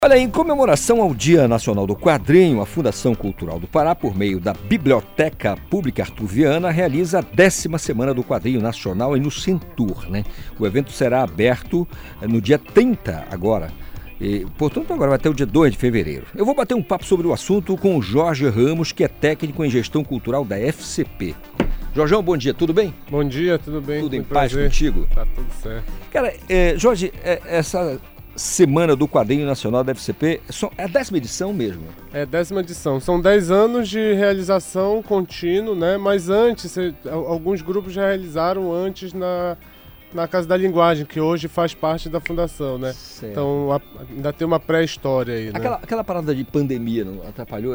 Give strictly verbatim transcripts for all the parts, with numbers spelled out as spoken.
Olha, em comemoração ao Dia Nacional do Quadrinho, a Fundação Cultural do Pará, por meio da Biblioteca Pública Arthur Viana, realiza a décima Semana do Quadrinho Nacional no Centur, né? O evento será aberto no dia trinta agora, e, portanto agora vai até o dia dois de fevereiro. Eu vou bater um papo sobre o assunto com o Jorge Ramos, que é técnico em gestão cultural da F C P. Jorjão, bom dia, tudo bem? Bom dia, tudo bem? Tudo em paz contigo? Tá tudo certo. Cara, é, Jorge, é, essa Semana do Quadrinho Nacional da F C P é a décima edição mesmo? É a décima edição. São dez anos de realização contínua, né? Mas antes, alguns grupos já realizaram antes na, na Casa da Linguagem, que hoje faz parte da fundação, né? Certo. Então ainda tem uma pré-história aí, né? Aquela, aquela parada de pandemia não atrapalhou?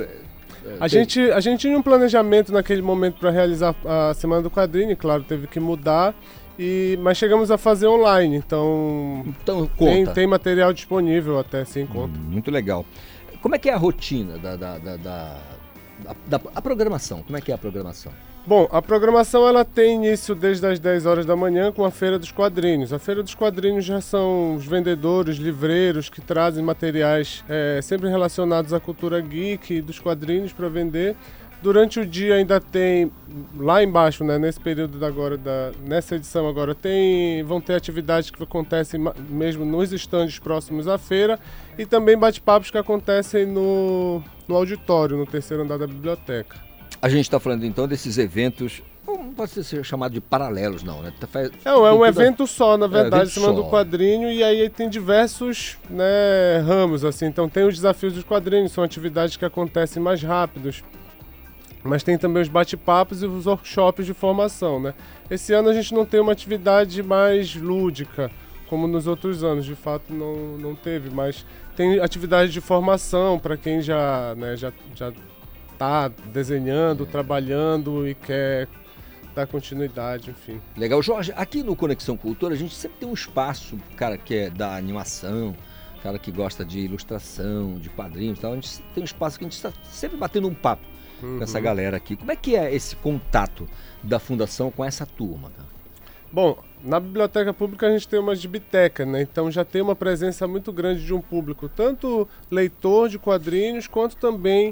A gente, a gente tinha um planejamento naquele momento para realizar a Semana do Quadrinho, claro, teve que mudar. E, mas chegamos a fazer online, então, então tem, tem material disponível até sem conta. Hum, muito legal. Como é que é a rotina da, da, da, da, da, da a programação? Como é que é a programação? Bom, a programação ela tem início desde as dez horas da manhã com a Feira dos Quadrinhos. A Feira dos Quadrinhos já são os vendedores, livreiros que trazem materiais é, sempre relacionados à cultura geek e dos quadrinhos para vender. Durante o dia ainda tem, lá embaixo, né, nesse período agora, da, nessa edição agora, tem, vão ter atividades que acontecem mesmo nos estandes próximos à feira e também bate-papos que acontecem no, no auditório, no terceiro andar da biblioteca. A gente está falando então desses eventos, não pode ser chamado de paralelos não, né? É, é um evento só, na verdade, Semana do Quadrinho, e aí tem diversos, né, ramos, assim, então tem os desafios dos quadrinhos, são atividades que acontecem mais rápidos. Mas tem também os bate-papos e os workshops de formação, né? Esse ano a gente não tem uma atividade mais lúdica, como nos outros anos, de fato não, não teve, mas tem atividade de formação para quem já, né, já, já tá desenhando, é. trabalhando e quer dar continuidade, enfim. Legal. Jorge, aqui no Conexão Cultura a gente sempre tem um espaço, cara que é da animação, cara que gosta de ilustração, de quadrinhos e tal, a gente tem um espaço que a gente está sempre batendo um papo. Uhum. Com essa galera aqui. Como é que é esse contato da fundação com essa turma, cara? Bom, na biblioteca pública a gente tem uma gibiteca, né? Então já tem uma presença muito grande de um público, tanto leitor de quadrinhos, quanto também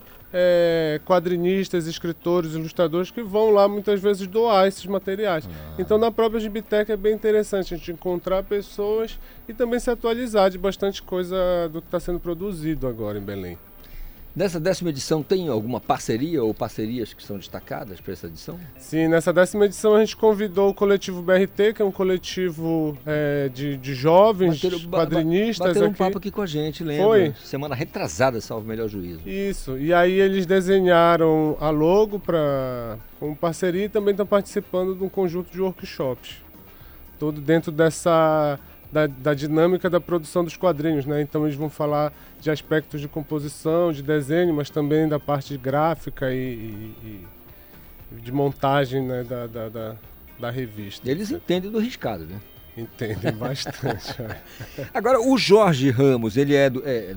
é, quadrinistas, escritores, ilustradores que vão lá muitas vezes doar esses materiais. Ah. Então na própria gibiteca é bem interessante a gente encontrar pessoas e também se atualizar de bastante coisa do que está sendo produzido agora em Belém. Nessa décima edição tem alguma parceria ou parcerias que são destacadas para essa edição? Sim, nessa décima edição a gente convidou o coletivo B R T, que é um coletivo é, de, de jovens bateram, quadrinistas. Bateram um aqui. papo aqui com a gente, lembra? Foi? Semana retrasada, salvo o melhor juízo. Isso, e aí eles desenharam a logo pra, como parceria e também estão participando de um conjunto de workshops. Tudo dentro dessa... Da, da dinâmica da produção dos quadrinhos, né? Então eles vão falar de aspectos de composição, de desenho, mas também da parte gráfica e, e, e de montagem, né? da, da, da, da revista. Eles né? entendem do riscado, né? Entendem bastante. Agora, o Jorge Ramos, ele é do... É,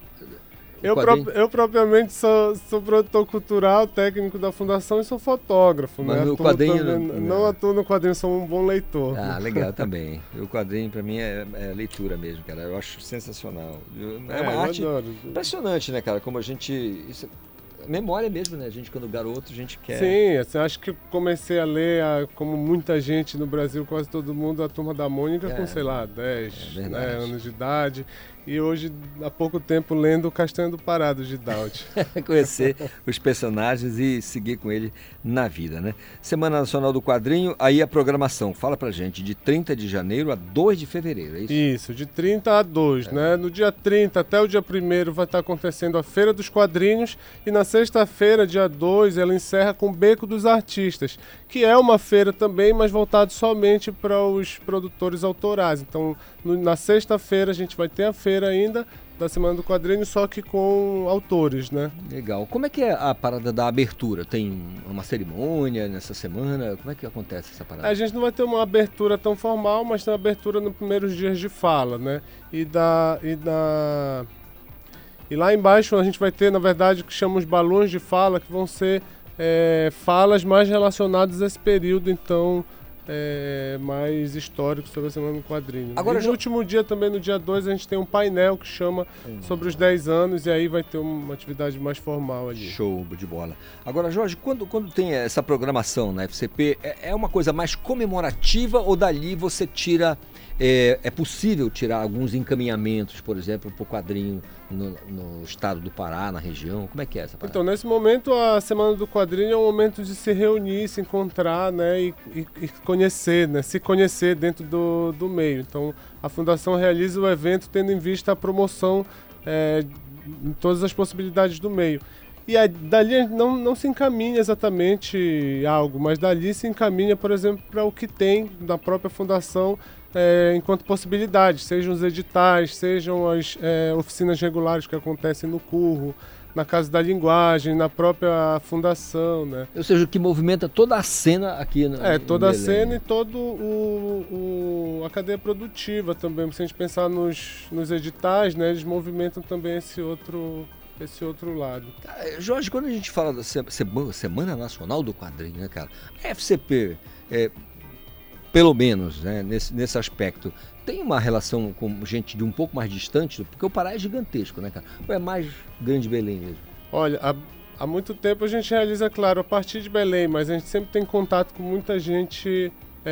Eu, pro, eu propriamente sou, sou produtor cultural, técnico da fundação e sou fotógrafo. Mas né? no quadrinho... Também, não, não atuo no quadrinho, sou um bom leitor. Ah, legal também. O quadrinho para mim é, é leitura mesmo, cara. Eu acho sensacional. É uma é, arte impressionante, né, cara? Como a gente... Isso, memória mesmo, né? A gente, quando garoto, a gente quer... Sim, assim, acho que comecei a ler, a, como muita gente no Brasil, quase todo mundo, a Turma da Mônica é, com, sei lá, dez é né, anos de idade. E hoje, há pouco tempo, lendo o Castanho do Pará, do Gidaldi. Conhecer os personagens e seguir com ele na vida, né? Semana Nacional do Quadrinho, aí a programação, fala pra gente, de trinta de janeiro a dois de fevereiro, é isso? Isso, de trinta a dois, é. né? No dia trinta até o dia primeiro vai estar acontecendo a Feira dos Quadrinhos e na sexta-feira, dia dois, ela encerra com o Beco dos Artistas, que é uma feira também, mas voltado somente para os produtores autorais. Então, no, na sexta-feira a gente vai ter a feira ainda da Semana do Quadrinho, só que com autores, né? Legal. Como é que é a parada da abertura? Tem uma cerimônia nessa semana? Como é que acontece essa parada? A gente não vai ter uma abertura tão formal, mas tem uma abertura nos primeiros dias de fala, né? E, da, e, da... e lá embaixo a gente vai ter, na verdade, o que chamamos balões de fala, que vão ser é, falas mais relacionadas a esse período, então, é, mais histórico sobre a Semana do Quadrinho. Agora, e no último dia também, no dia dois, a gente tem um painel que chama hum. sobre os dez anos, e aí vai ter uma atividade mais formal ali. Show de bola. Agora, Jorge, quando, quando tem essa programação na F C P, é, é uma coisa mais comemorativa ou dali você tira... É, é possível tirar alguns encaminhamentos, por exemplo, para o quadrinho no, no estado do Pará, na região? Como é que é essa parada? Então, nesse momento, a Semana do Quadrinho é um momento de se reunir, se encontrar, né, e, e, e conhecer, né, se conhecer dentro do, do meio. Então, a Fundação realiza o evento tendo em vista a promoção é, em todas as possibilidades do meio. E aí, dali não, não se encaminha exatamente algo, mas dali se encaminha, por exemplo, para o que tem na própria Fundação é, enquanto possibilidades, sejam os editais, sejam as é, oficinas regulares que acontecem no Curro, na Casa da Linguagem, na própria Fundação, né? Ou seja, que movimenta toda a cena aqui no É, toda a cena e toda a cadeia produtiva também. Se a gente pensar nos, nos editais, né, eles movimentam também esse outro... esse outro lado. Jorge, quando a gente fala da Semana Nacional do Quadrinho, né, cara? A F C P, é, pelo menos, né, nesse, nesse aspecto, tem uma relação com gente de um pouco mais distante, porque o Pará é gigantesco, né, cara? Ou é mais Grande Belém mesmo? Olha, há, há muito tempo a gente realiza, claro, a partir de Belém, mas a gente sempre tem contato com muita gente...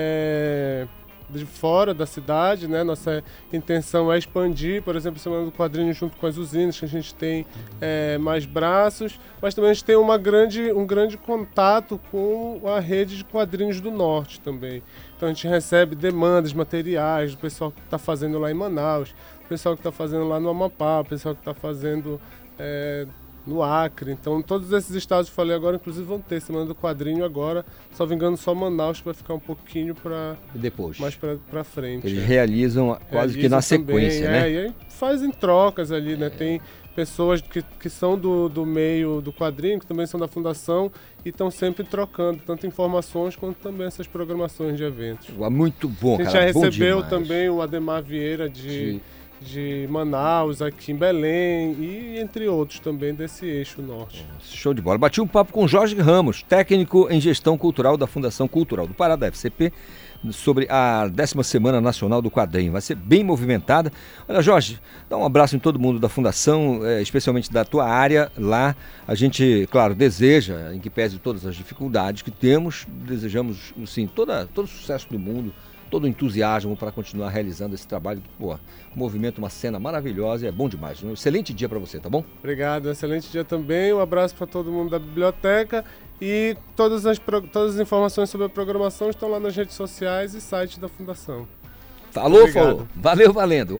É... de fora da cidade, né? Nossa intenção é expandir, por exemplo, a Semana do Quadrinho junto com as usinas, que a gente tem é, mais braços, mas também a gente tem uma grande, um grande contato com a rede de quadrinhos do Norte também. Então a gente recebe demandas, materiais do pessoal que está fazendo lá em Manaus, do pessoal que está fazendo lá no Amapá, o pessoal que está fazendo é, no Acre. Então todos esses estados que eu falei agora, inclusive, vão ter Semana do Quadrinho agora, só vingando só Manaus, que vai ficar um pouquinho para depois, mais para frente. Eles é. realizam quase realizam que na sequência, também, né? É, e aí fazem trocas ali, né? É. Tem pessoas que, que são do, do meio do quadrinho, que também são da Fundação, e estão sempre trocando, tanto informações quanto também essas programações de eventos. Muito bom, cara. A gente já bom recebeu demais. também o Ademar Vieira de... de... de Manaus, aqui em Belém e entre outros também desse eixo norte. Show de bola. Bati um papo com Jorge Ramos, técnico em gestão cultural da Fundação Cultural do Pará, da F C P, sobre a décima Semana Nacional do Quadrinho. Vai ser bem movimentada. Olha, Jorge, dá um abraço em todo mundo da Fundação, especialmente da tua área lá. A gente, claro, deseja, em que pese todas as dificuldades que temos, desejamos, sim, toda, todo o sucesso do mundo, todo o entusiasmo para continuar realizando esse trabalho. Pô, movimenta uma cena maravilhosa e é bom demais. Um excelente dia para você, tá bom? Obrigado, um excelente dia também. Um abraço para todo mundo da biblioteca e todas as, todas as informações sobre a programação estão lá nas redes sociais e site da Fundação. Falou, falou. Valeu, valendo.